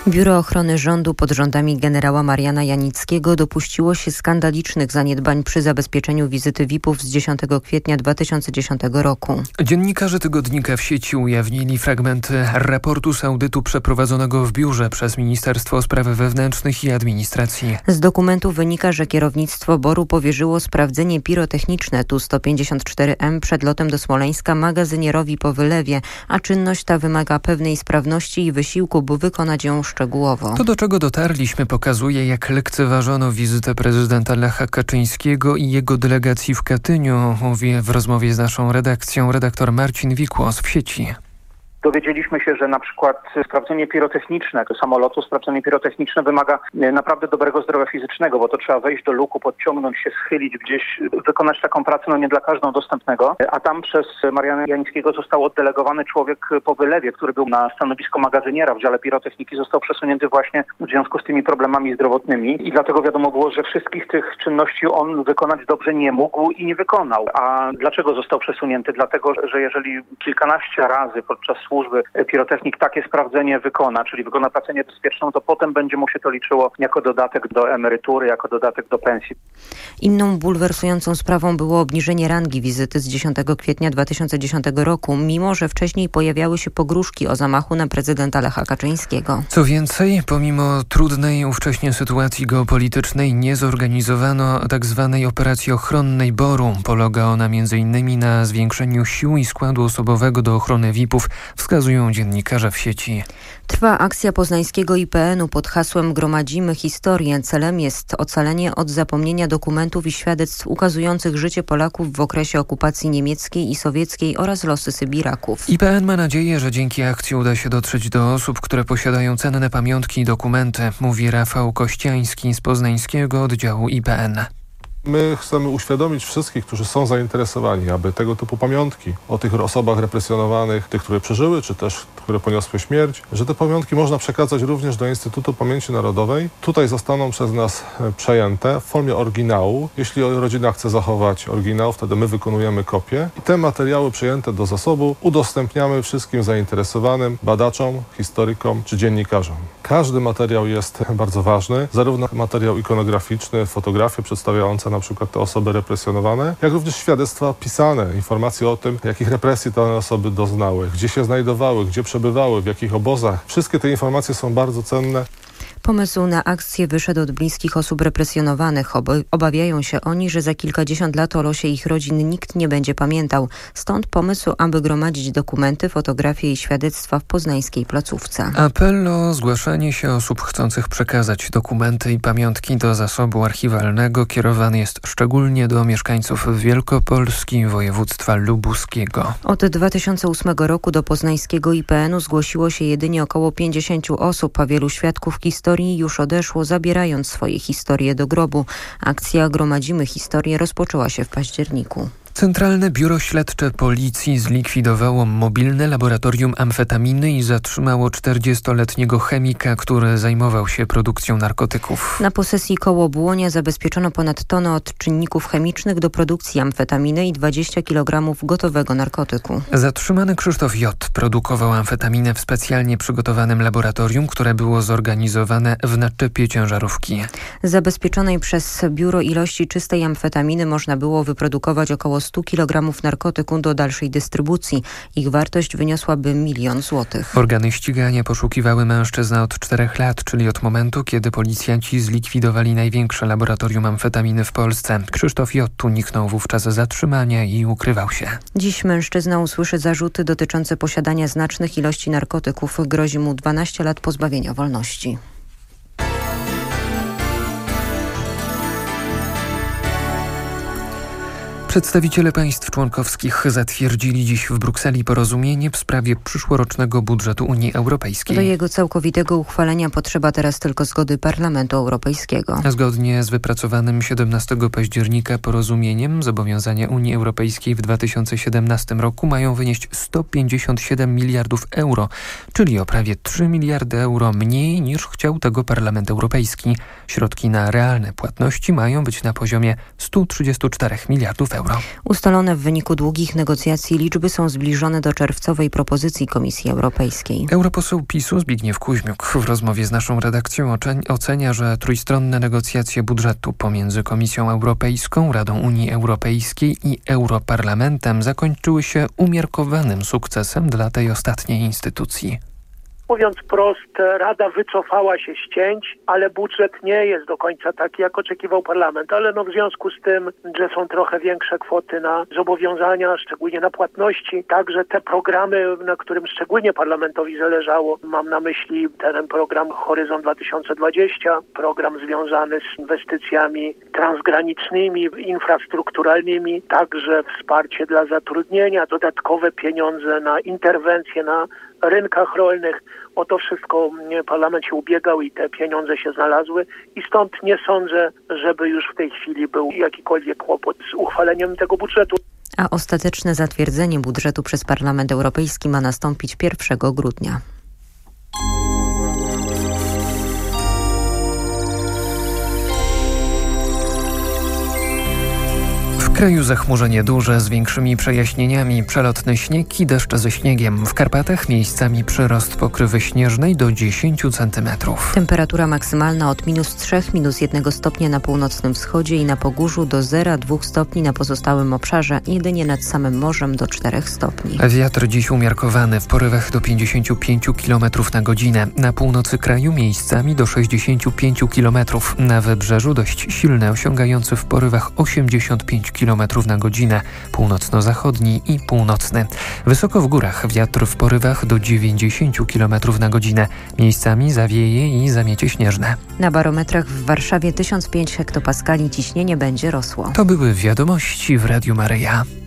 Biuro Ochrony Rządu pod rządami generała Mariana Janickiego dopuściło się skandalicznych zaniedbań przy zabezpieczeniu wizyty VIP-ów z 10 kwietnia 2010 roku. Dziennikarze tygodnika w sieci ujawnili fragmenty raportu z audytu przeprowadzonego w biurze przez Ministerstwo Spraw Wewnętrznych i Administracji. Z dokumentu wynika, że kierownictwo BOR-u powierzyło sprawdzenie pirotechniczne Tu-154M przed lotem do Smoleńska magazynierowi po wylewie, a czynność ta wymaga pewnej sprawności i wysiłku, by wykonać ją szczegółowo. To, do czego dotarliśmy, pokazuje, jak lekceważono wizytę prezydenta Lecha Kaczyńskiego i jego delegacji w Katyniu, mówi w rozmowie z naszą redakcją redaktor Marcin Wikłos w sieci. Dowiedzieliśmy się, że na przykład sprawdzenie pirotechniczne samolotu, sprawdzenie pirotechniczne wymaga naprawdę dobrego zdrowia fizycznego, bo to trzeba wejść do luku, podciągnąć się, schylić gdzieś, wykonać taką pracę, nie dla każdego dostępnego. A tam przez Mariana Janickiego został oddelegowany człowiek po wylewie, który był na stanowisko magazyniera w dziale pirotechniki, został przesunięty właśnie w związku z tymi problemami zdrowotnymi i dlatego wiadomo było, że wszystkich tych czynności on wykonać dobrze nie mógł i nie wykonał. A dlaczego został przesunięty? Dlatego, że jeżeli kilkanaście razy podczas służby pirotechnik takie sprawdzenie wykona, czyli wykona pracę niebezpieczną, to potem będzie mu się to liczyło jako dodatek do emerytury, jako dodatek do pensji. Inną bulwersującą sprawą było obniżenie rangi wizyty z 10 kwietnia 2010 roku, mimo że wcześniej pojawiały się pogróżki o zamachu na prezydenta Lecha Kaczyńskiego. Co więcej, pomimo trudnej ówcześnie sytuacji geopolitycznej nie zorganizowano tzw. operacji ochronnej BOR-u. Polega ona m.in. na zwiększeniu sił i składu osobowego do ochrony VIP-ów, wskazują dziennikarze w sieci. Trwa akcja poznańskiego IPN-u pod hasłem Gromadzimy historię. Celem jest ocalenie od zapomnienia dokumentów i świadectw ukazujących życie Polaków w okresie okupacji niemieckiej i sowieckiej oraz losy Sybiraków. IPN ma nadzieję, że dzięki akcji uda się dotrzeć do osób, które posiadają cenne pamiątki i dokumenty, mówi Rafał Kościański z poznańskiego oddziału IPN. My chcemy uświadomić wszystkich, którzy są zainteresowani, aby tego typu pamiątki o tych osobach represjonowanych, tych, które przeżyły, czy też które poniosły śmierć, że te pamiątki można przekazać również do Instytutu Pamięci Narodowej. Tutaj zostaną przez nas przejęte w formie oryginału. Jeśli rodzina chce zachować oryginał, wtedy my wykonujemy kopię i te materiały przejęte do zasobu udostępniamy wszystkim zainteresowanym, badaczom, historykom czy dziennikarzom. Każdy materiał jest bardzo ważny, zarówno materiał ikonograficzny, fotografie przedstawiające na przykład te osoby represjonowane, jak również świadectwa pisane, informacje o tym, jakich represji te osoby doznały, gdzie się znajdowały, gdzie przebywały, w jakich obozach. Wszystkie te informacje są bardzo cenne. Pomysł na akcję wyszedł od bliskich osób represjonowanych. Obawiają się oni, że za kilkadziesiąt lat o losie ich rodzin nikt nie będzie pamiętał. Stąd pomysł, aby gromadzić dokumenty, fotografie i świadectwa w poznańskiej placówce. Apel o zgłaszanie się osób chcących przekazać dokumenty i pamiątki do zasobu archiwalnego kierowany jest szczególnie do mieszkańców Wielkopolski i województwa lubuskiego. Od 2008 roku do poznańskiego IPN-u zgłosiło się jedynie około 50 osób, a wielu świadków historii już odeszło, zabierając swoje historie do grobu. Akcja Gromadzimy historię rozpoczęła się w październiku. Centralne Biuro Śledcze Policji zlikwidowało mobilne laboratorium amfetaminy i zatrzymało 40-letniego chemika, który zajmował się produkcją narkotyków. Na posesji koło Błonia zabezpieczono ponad tonę odczynników chemicznych do produkcji amfetaminy i 20 kg gotowego narkotyku. Zatrzymany Krzysztof J. produkował amfetaminę w specjalnie przygotowanym laboratorium, które było zorganizowane w naczepie ciężarówki. Zabezpieczonej przez biuro ilości czystej amfetaminy można było wyprodukować około 100 kg narkotyku do dalszej dystrybucji. Ich wartość wyniosłaby 1 milion złotych. Organy ścigania poszukiwały mężczyznę od 4 lat, czyli od momentu, kiedy policjanci zlikwidowali największe laboratorium amfetaminy w Polsce. Krzysztof J. uniknął wówczas zatrzymania i ukrywał się. Dziś mężczyzna usłyszy zarzuty dotyczące posiadania znacznych ilości narkotyków. Grozi mu 12 lat pozbawienia wolności. Przedstawiciele państw członkowskich zatwierdzili dziś w Brukseli porozumienie w sprawie przyszłorocznego budżetu Unii Europejskiej. Do jego całkowitego uchwalenia potrzeba teraz tylko zgody Parlamentu Europejskiego. Zgodnie z wypracowanym 17 października porozumieniem zobowiązania Unii Europejskiej w 2017 roku mają wynieść 157 miliardów euro, czyli o prawie 3 miliardy euro mniej niż chciał tego Parlament Europejski. Środki na realne płatności mają być na poziomie 134 miliardów euro. euro. Ustalone w wyniku długich negocjacji liczby są zbliżone do czerwcowej propozycji Komisji Europejskiej. Europoseł PiS-u Zbigniew Kuźmiuk w rozmowie z naszą redakcją ocenia, że trójstronne negocjacje budżetu pomiędzy Komisją Europejską, Radą Unii Europejskiej i Europarlamentem zakończyły się umiarkowanym sukcesem dla tej ostatniej instytucji. Mówiąc prost, Rada wycofała się z cięć, ale budżet nie jest do końca taki, jak oczekiwał Parlament. Ale w związku z tym, że są trochę większe kwoty na zobowiązania, szczególnie na płatności, także te programy, na którym szczególnie Parlamentowi zależało, mam na myśli ten program Horyzont 2020, program związany z inwestycjami transgranicznymi, infrastrukturalnymi, także wsparcie dla zatrudnienia, dodatkowe pieniądze na interwencje na rynkach rolnych. O to wszystko Parlament się ubiegał i te pieniądze się znalazły i stąd nie sądzę, żeby już w tej chwili był jakikolwiek kłopot z uchwaleniem tego budżetu. A ostateczne zatwierdzenie budżetu przez Parlament Europejski ma nastąpić 1 grudnia. W kraju zachmurzenie duże z większymi przejaśnieniami, przelotny śnieg i deszcze ze śniegiem. W Karpatach miejscami przyrost pokrywy śnieżnej do 10 cm. Temperatura maksymalna od -3, -1 stopnia na północnym wschodzie i na Pogórzu do 0,2 stopni na pozostałym obszarze, jedynie nad samym morzem do 4 stopni. Wiatr dziś umiarkowany w porywach do 55 km na godzinę. Na północy kraju miejscami do 65 km. Na wybrzeżu dość silny, osiągający w porywach 85 km na godzinę, północno-zachodni i północny. Wysoko w górach wiatr w porywach do 90 km na godzinę. Miejscami zawieje i zamiecie śnieżne. Na barometrach w Warszawie 1005 hektopaskali ciśnienie będzie rosło. To były wiadomości w Radiu Maryja.